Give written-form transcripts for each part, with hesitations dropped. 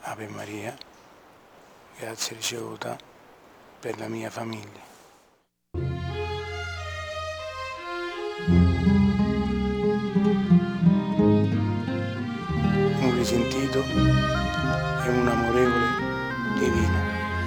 Ave Maria, grazia ricevuta per la mia famiglia. Un risentito e un amorevole divino.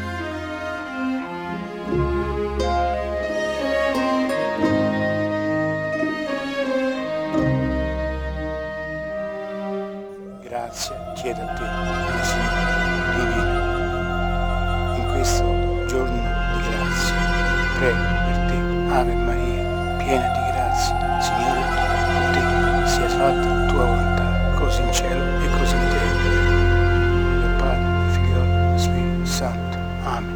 Grazie chiedo a te, mia Signora divina, in questo giorno di grazia. Prego per te, Ave Maria, piena di grazia, Signore con te, sia fatta tua volontà, così in cielo e così in terra. Del Padre, Figlio e Spirito Santo. Amen.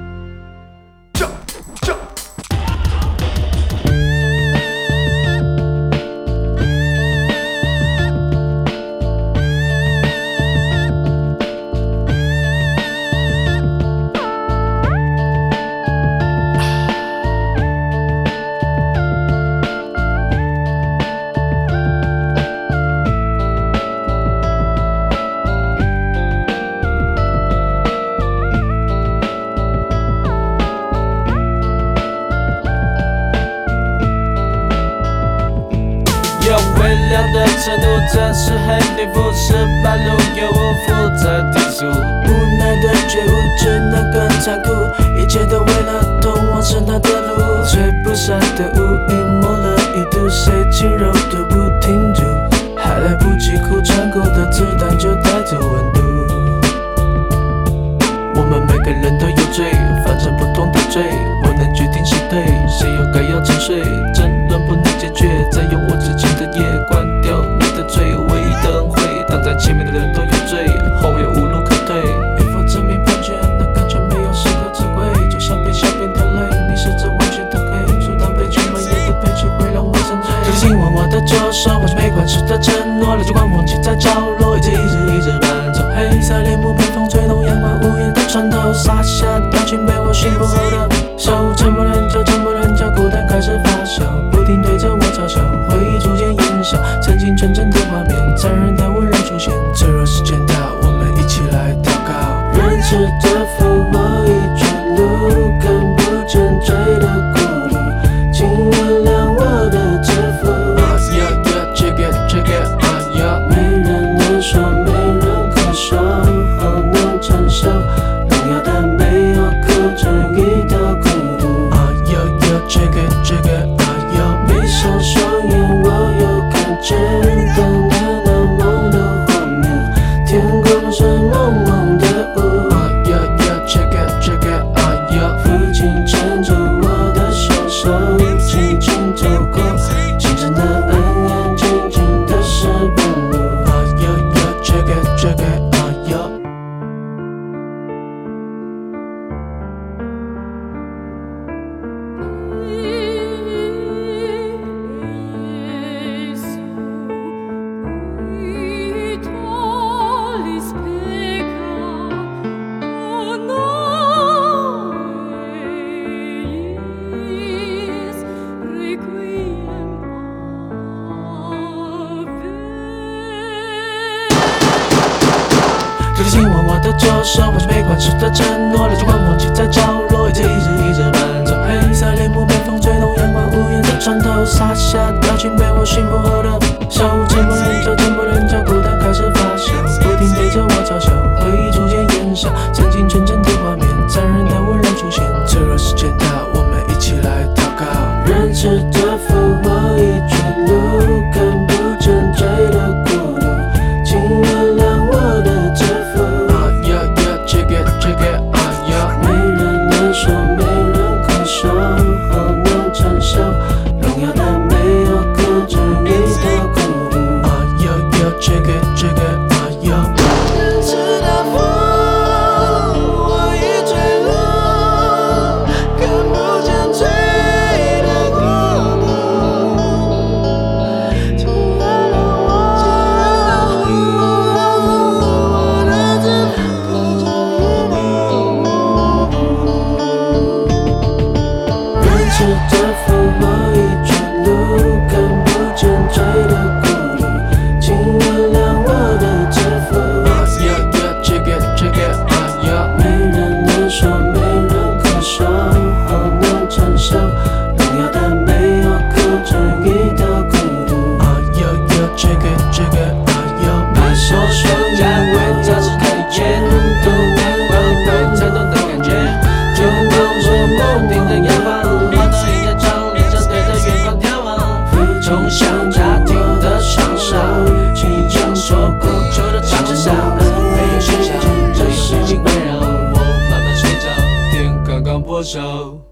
微凉的程度，真是很离谱，是半路有我负责提速，无奈的觉悟只能更残酷，一切都为了通往神坛的路，吹不散的乌云抹了一度，谁轻柔都不停住，还来不及哭，穿过的子弹就带走温度。我们每个人都有罪，反正不同的罪，我能决定谁对，谁又该要沉睡，争论不能解决，再用我之前的夜关掉你的嘴，唯一的恩惠，挡在前面的人都有罪，后面无路可退，与否证明判决，那感觉没有适合智慧，就像被小便的泪，你是这完全的黑，阻挡被全满夜的悲剧会让我沉醉，这个紧握我的左手，我是没关系的承诺，泪珠光风起在角落，一直伴奏，黑色帘幕被风吹动，阳光无言的穿透，洒下表情被我驯服后的手，沉默人叫孤单开始发酵，不停对着我嘲笑，回忆逐渐烟消，曾经纯真的画面，残忍的温柔出现，脆弱时间到，我们一起来祷告，仁慈的父，我已chuyển路，看不见罪的孤独，请原谅我的自负。check it， 没人能说，没人可说，好能承受荣耀的没有哭，只遇到孤独。check it， 闭上双眼，我又看见当年那梦的画面，天空是蒙蒙的雾。check it， 父亲牵着我的小手，轻轻走过清晨的暗暗静静的石板路。check it， 这个紧握我的左手，我是没关系的承诺，泪珠光风起在角落，一直伴奏，黑色帘幕被风吹动，阳光无言的穿透，洒下表情被我驯服后的手，沉默人叫孤单开始发酵，不停对着我嘲笑，回忆逐渐烟消，曾经纯真的画面，残忍的温柔出现，脆弱时间到，我们一起来祷告，仁慈的父，我已chuyển路，看不见罪的孤独，请原谅我的自负。check it， 没人能说，没人可说，好能承受荣耀的没有哭，只遇到少。